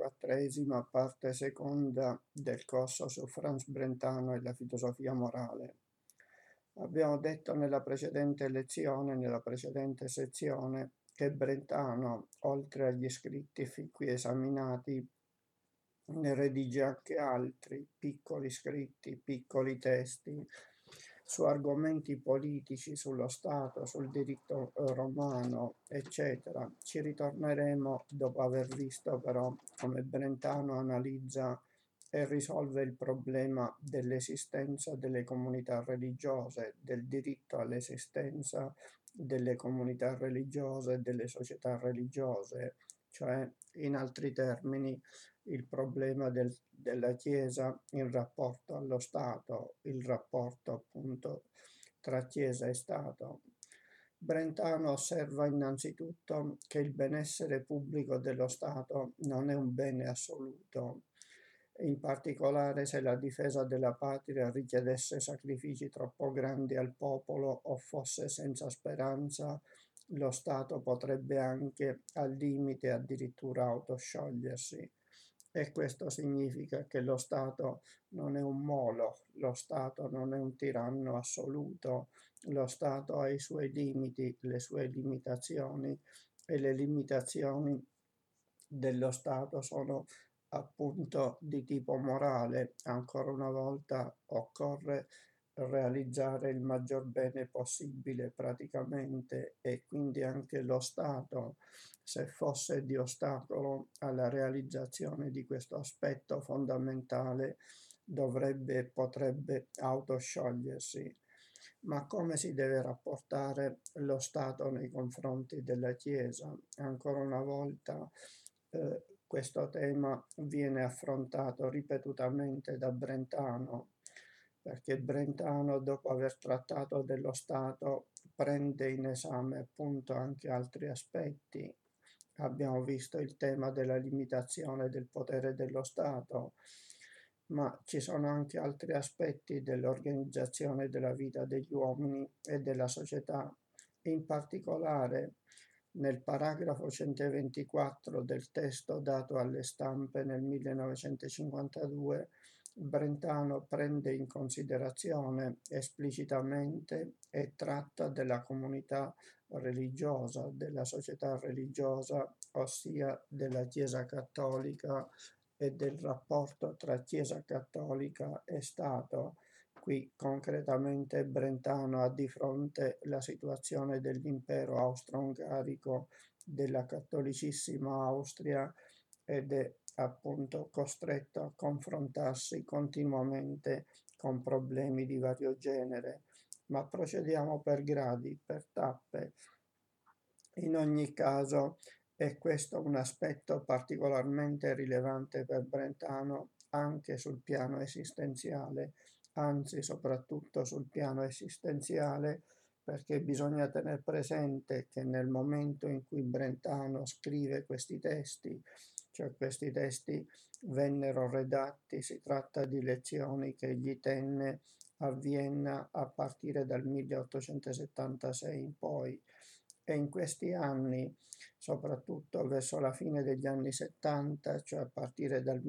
34esima parte seconda del corso su Franz Brentano e la filosofia morale. Abbiamo detto nella precedente lezione, nella precedente sezione, che Brentano, oltre agli scritti fin qui esaminati, ne redige anche altri piccoli scritti, piccoli testi su argomenti politici, sullo Stato, sul diritto romano, eccetera. Ci ritorneremo dopo aver visto però come Brentano analizza e risolve il problema dell'esistenza delle comunità religiose, del diritto all'esistenza delle comunità religiose e delle società religiose, cioè in altri termini il problema della Chiesa in rapporto allo Stato, il rapporto appunto tra Chiesa e Stato. Brentano osserva innanzitutto che il benessere pubblico dello Stato non è un bene assoluto, in particolare se la difesa della patria richiedesse sacrifici troppo grandi al popolo o fosse senza speranza, lo Stato potrebbe anche al limite addirittura autosciogliersi. E questo significa che lo Stato non è un molo, lo Stato non è un tiranno assoluto, lo Stato ha i suoi limiti, le sue limitazioni e le limitazioni dello Stato sono appunto di tipo morale. Ancora una volta occorre realizzare il maggior bene possibile praticamente e quindi anche lo Stato, se fosse di ostacolo alla realizzazione di questo aspetto fondamentale, dovrebbe e potrebbe autosciogliersi. Ma come si deve rapportare lo Stato nei confronti della Chiesa? Ancora una volta questo tema viene affrontato ripetutamente da Brentano, perché Brentano, dopo aver trattato dello Stato, prende in esame appunto anche altri aspetti. Abbiamo visto il tema della limitazione del potere dello Stato, ma ci sono anche altri aspetti dell'organizzazione della vita degli uomini e della società. In particolare, nel paragrafo 124 del testo dato alle stampe nel 1952, Brentano prende in considerazione esplicitamente e tratta della comunità religiosa, della società religiosa, ossia della Chiesa Cattolica e del rapporto tra Chiesa Cattolica e Stato. Qui concretamente Brentano ha di fronte la situazione dell'impero austro-ungarico, della cattolicissima Austria, ed è appunto costretto a confrontarsi continuamente con problemi di vario genere. Ma procediamo per gradi, per tappe. In ogni caso è questo un aspetto particolarmente rilevante per Brentano anche sul piano esistenziale, anzi soprattutto sul piano esistenziale, perché bisogna tenere presente che nel momento in cui Brentano scrive questi testi, cioè questi testi vennero redatti, si tratta di lezioni che egli tenne a Vienna a partire dal 1876 in poi, e in questi anni, soprattutto verso la fine degli anni 70, cioè a partire dal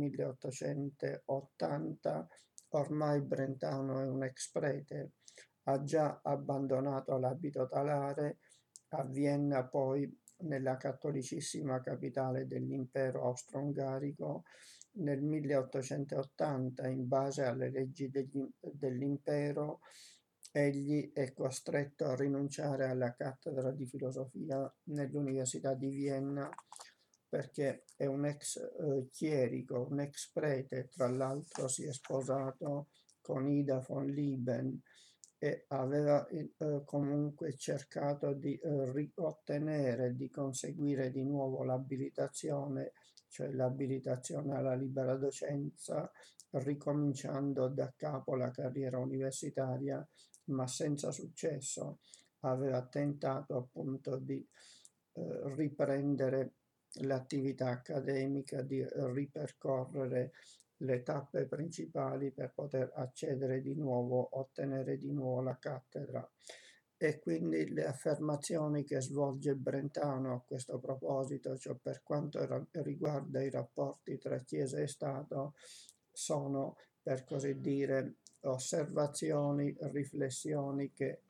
1880, ormai Brentano è un ex prete, ha già abbandonato l'abito talare a Vienna, poi nella cattolicissima capitale dell'impero austro-ungarico, nel 1880, in base alle leggi dell'impero, egli è costretto a rinunciare alla cattedra di filosofia nell'Università di Vienna perché è un ex chierico, un ex prete, tra l'altro si è sposato con Ida von Lieben e aveva comunque cercato di ottenere, di conseguire di nuovo l'abilitazione, cioè l'abilitazione alla libera docenza, ricominciando da capo la carriera universitaria, ma senza successo. Aveva tentato appunto di riprendere l'attività accademica, di ripercorrere le tappe principali per poter accedere di nuovo, ottenere di nuovo la cattedra. E quindi le affermazioni che svolge Brentano a questo proposito, cioè per quanto riguarda i rapporti tra Chiesa e Stato, sono, per così dire, osservazioni, riflessioni che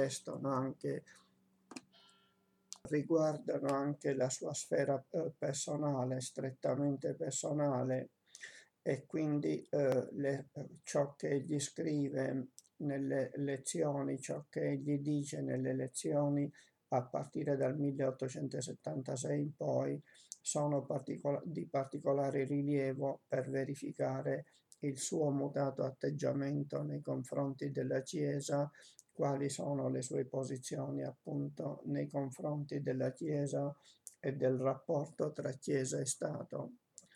riguardano anche la sua sfera personale, strettamente personale, e quindi ciò che egli scrive nelle lezioni, ciò che egli dice nelle lezioni a partire dal 1876 in poi sono di particolare rilievo per verificare il suo mutato atteggiamento nei confronti della Chiesa, quali sono le sue posizioni appunto nei confronti della Chiesa e del rapporto tra Chiesa e Stato.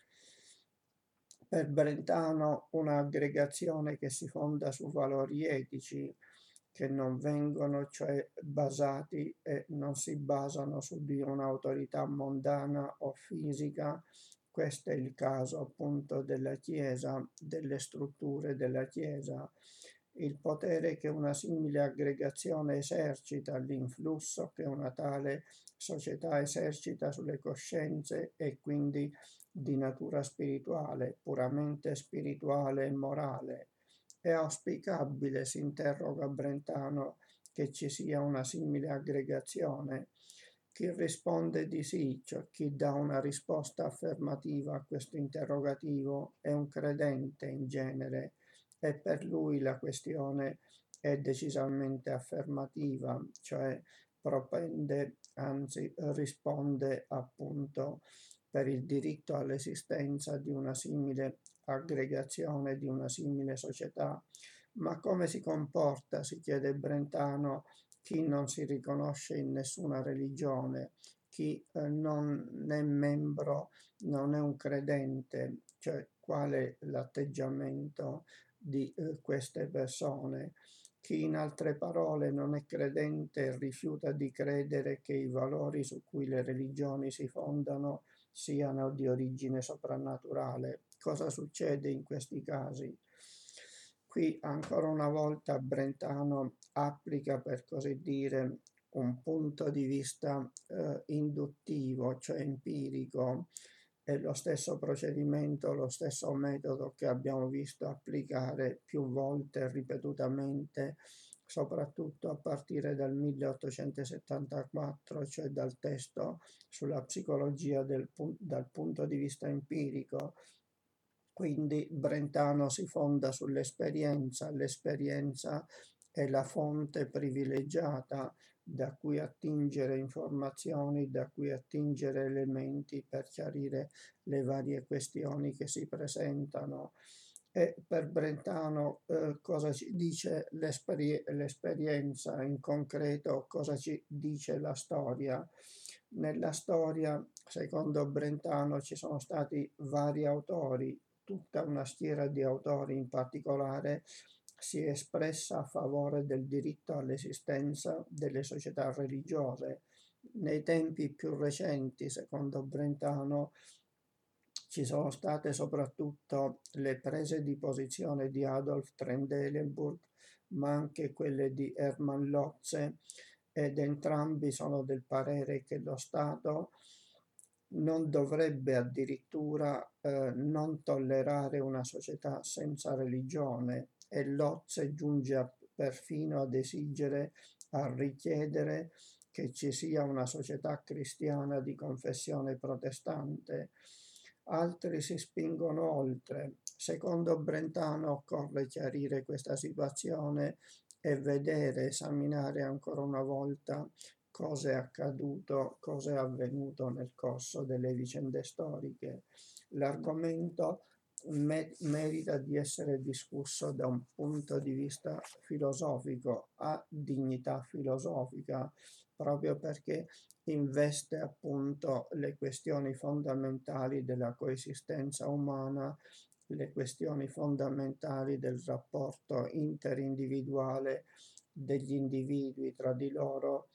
Per Brentano un'aggregazione che si fonda su valori etici che non vengono cioè basati e non si basano su di un'autorità mondana o fisica. Questo è il caso appunto della Chiesa, delle strutture della Chiesa. Il potere che una simile aggregazione esercita, l'influsso che una tale società esercita sulle coscienze e quindi di natura spirituale, puramente spirituale e morale. È auspicabile, si interroga Brentano, che ci sia una simile aggregazione. Chi risponde di sì, cioè chi dà una risposta affermativa a questo interrogativo, è un credente in genere e per lui la questione è decisamente affermativa, cioè propende, anzi risponde appunto per il diritto all'esistenza di una simile aggregazione, di una simile società. Ma come si comporta, si chiede Brentano, chi non si riconosce in nessuna religione, chi non è membro, non è un credente, cioè qual è l'atteggiamento di queste persone? Chi in altre parole non è credente e rifiuta di credere che i valori su cui le religioni si fondano siano di origine soprannaturale. Cosa succede in questi casi? Qui ancora una volta Brentano applica, per così dire, un punto di vista induttivo, cioè empirico, è lo stesso procedimento, lo stesso metodo che abbiamo visto applicare più volte ripetutamente, soprattutto a partire dal 1874, cioè dal testo sulla psicologia dal punto di vista empirico. Quindi Brentano si fonda sull'esperienza, l'esperienza è la fonte privilegiata da cui attingere informazioni, da cui attingere elementi per chiarire le varie questioni che si presentano. E per Brentano cosa ci dice l'esperienza in concreto, cosa ci dice la storia? Nella storia, secondo Brentano, ci sono stati vari autori, tutta una schiera di autori in particolare si è espressa a favore del diritto all'esistenza delle società religiose. Nei tempi più recenti, secondo Brentano, ci sono state soprattutto le prese di posizione di Adolf Trendelenburg, ma anche quelle di Hermann Lotze, ed entrambi sono del parere che lo Stato non dovrebbe addirittura non tollerare una società senza religione, e Lotze giunge perfino ad esigere, a richiedere che ci sia una società cristiana di confessione protestante. Altri si spingono oltre. Secondo Brentano occorre chiarire questa situazione e vedere, esaminare ancora una volta cosa è accaduto, cosa è avvenuto nel corso delle vicende storiche. L'argomento merita di essere discusso da un punto di vista filosofico, ha dignità filosofica, proprio perché investe appunto le questioni fondamentali della coesistenza umana, le questioni fondamentali del rapporto interindividuale degli individui tra di loro,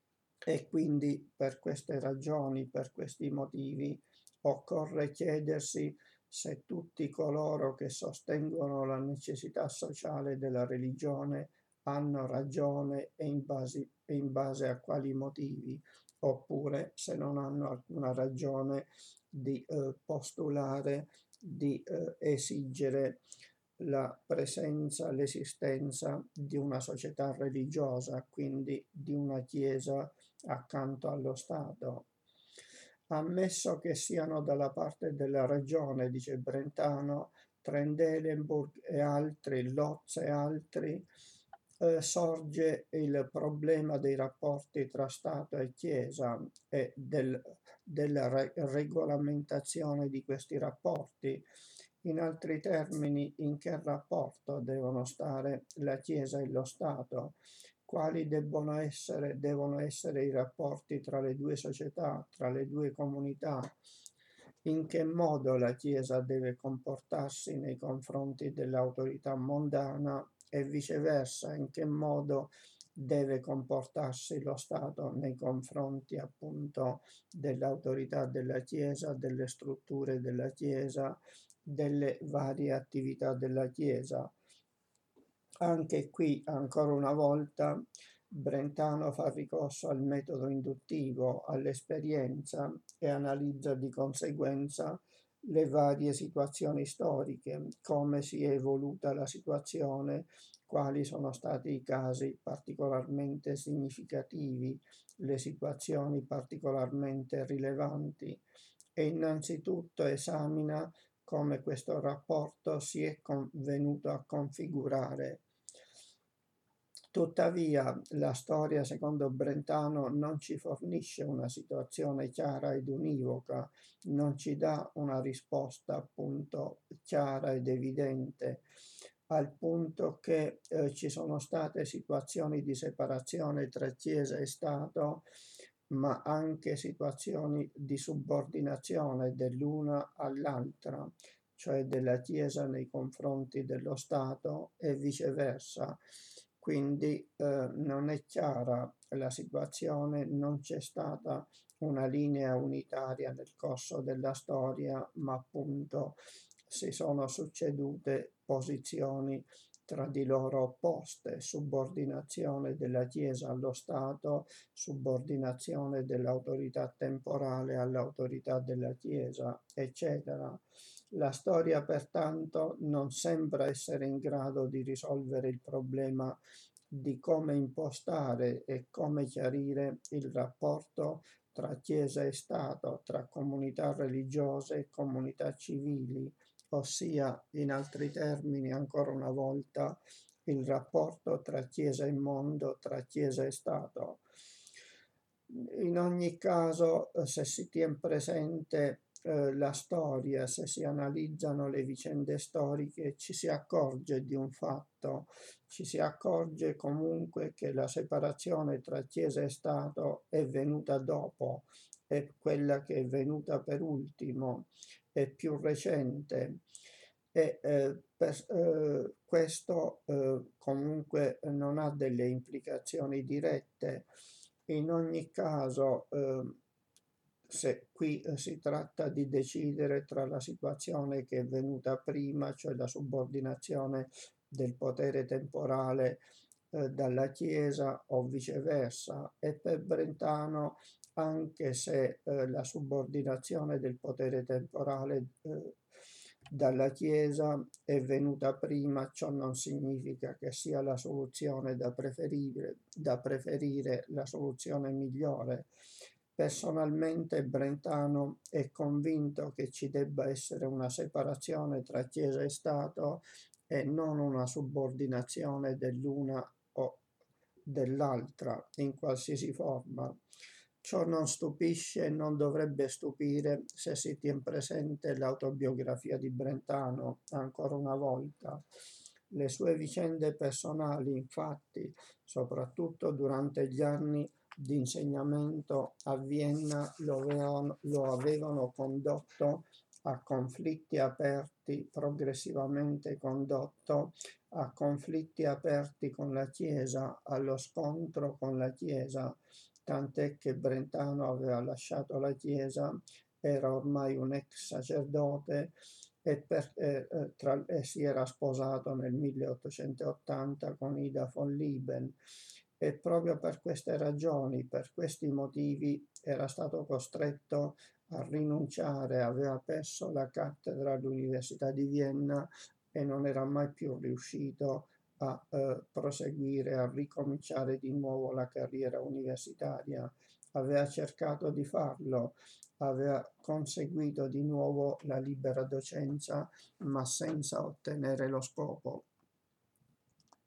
e quindi per queste ragioni, per questi motivi, occorre chiedersi se tutti coloro che sostengono la necessità sociale della religione hanno ragione e in base a quali motivi, oppure se non hanno alcuna ragione di postulare, di esigere la presenza, l'esistenza di una società religiosa, quindi di una Chiesa accanto allo Stato. Ammesso che siano dalla parte della ragione, dice Brentano, Trendelenburg e altri, Lotz e altri, sorge il problema dei rapporti tra Stato e Chiesa e della regolamentazione di questi rapporti. In altri termini, in che rapporto devono stare la Chiesa e lo Stato? Quali devono essere i rapporti tra le due società, tra le due comunità? In che modo la Chiesa deve comportarsi nei confronti dell'autorità mondana e viceversa, in che modo deve comportarsi lo Stato nei confronti appunto dell'autorità della Chiesa, delle strutture della Chiesa, delle varie attività della Chiesa. Anche qui, ancora una volta, Brentano fa ricorso al metodo induttivo, all'esperienza e analizza di conseguenza le varie situazioni storiche, come si è evoluta la situazione, quali sono stati i casi particolarmente significativi, le situazioni particolarmente rilevanti e innanzitutto esamina come questo rapporto si è venuto a configurare. Tuttavia, la storia, secondo Brentano, non ci fornisce una situazione chiara ed univoca, non ci dà una risposta appunto chiara ed evidente, al punto che ci sono state situazioni di separazione tra Chiesa e Stato, ma anche situazioni di subordinazione dell'una all'altra, cioè della Chiesa nei confronti dello Stato e viceversa. Quindi non è chiara la situazione, non c'è stata una linea unitaria nel corso della storia, ma appunto si sono succedute posizioni tra di loro opposte, subordinazione della Chiesa allo Stato, subordinazione dell'autorità temporale all'autorità della Chiesa, eccetera. La storia pertanto non sembra essere in grado di risolvere il problema di come impostare e come chiarire il rapporto tra Chiesa e Stato, tra comunità religiose e comunità civili, ossia, in altri termini, ancora una volta, il rapporto tra Chiesa e mondo, tra Chiesa e Stato. In ogni caso, se si tiene presente la storia, se si analizzano le vicende storiche, ci si accorge di un fatto, ci si accorge comunque che la separazione tra Chiesa e Stato è venuta dopo, è quella che è venuta per ultimo, è più recente. E questo comunque non ha delle implicazioni dirette. In ogni caso, se qui si tratta di decidere tra la situazione che è venuta prima, cioè la subordinazione del potere temporale dalla Chiesa o viceversa, e per Brentano, anche se la subordinazione del potere temporale dalla Chiesa è venuta prima, ciò non significa che sia la soluzione da preferire la soluzione migliore. Personalmente Brentano è convinto che ci debba essere una separazione tra Chiesa e Stato e non una subordinazione dell'una o dell'altra in qualsiasi forma. Ciò non stupisce e non dovrebbe stupire se si tiene presente l'autobiografia di Brentano, ancora una volta. Le sue vicende personali, infatti, soprattutto durante gli anni di insegnamento a Vienna, lo avevano condotto a conflitti aperti, progressivamente condotto a conflitti aperti con la Chiesa, allo scontro con la Chiesa, tant'è che Brentano aveva lasciato la Chiesa, era ormai un ex sacerdote si era sposato nel 1880 con Ida von Lieben, e proprio per queste ragioni, per questi motivi, era stato costretto a rinunciare, aveva perso la cattedra all'Università di Vienna e non era mai più riuscito a proseguire, a ricominciare di nuovo la carriera universitaria. Aveva cercato di farlo, aveva conseguito di nuovo la libera docenza, ma senza ottenere lo scopo.